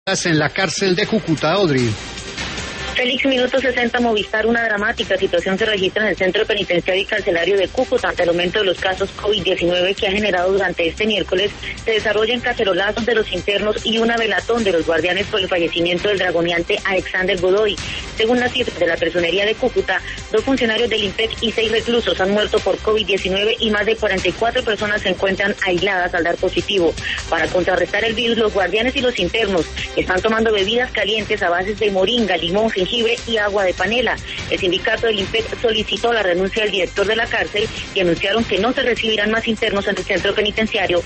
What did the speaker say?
En la cárcel de Cúcuta, Audrey. Félix, minuto 60, Movistar. Una dramática situación se registra en el centro penitenciario y carcelario de Cúcuta ante el aumento de los casos COVID-19 que ha generado durante este miércoles. Se desarrollan cacerolazos de los internos y una velatón de los guardianes por el fallecimiento del dragoneante Alexander Godoy. Según las cifras de la personería de Cúcuta, 2 funcionarios del IMPEC y 6 reclusos han muerto por COVID-19 y más de 44 personas se encuentran aisladas al dar positivo. Para contrarrestar el virus, los guardianes y los internos están tomando bebidas calientes a base de moringa, limón, jengibre y agua de panela. El sindicato del IMPEC solicitó la renuncia del director de la cárcel y anunciaron que no se recibirán más internos en el centro penitenciario